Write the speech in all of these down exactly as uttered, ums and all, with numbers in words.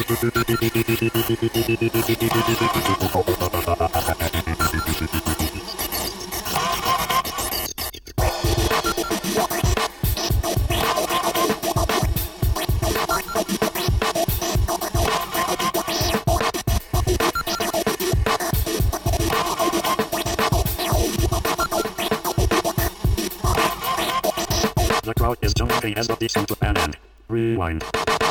The crowd is jumping as the beat comes to an end. Rewind.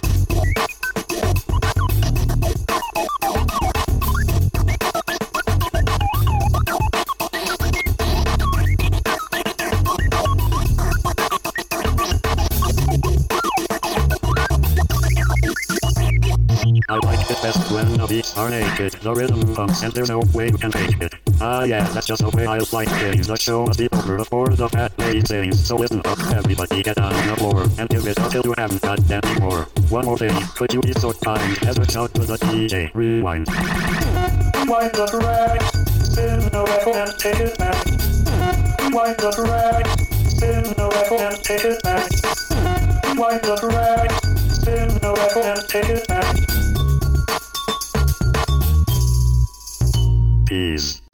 I like it best when the beats are naked. The rhythm comes and there's no way you can fake it. Ah yeah, that's just the way I like things. The show must be over before the fat lady sings. So listen up, everybody get on the floor and give it until you haven't got any more. One more thing, could you be so kind as to shout to the D J? Rewind. Rewind the track, spin the record and take it back. Rewind the track, spin the record and take it back. Rewind the track, spin the record and take it back. Peace.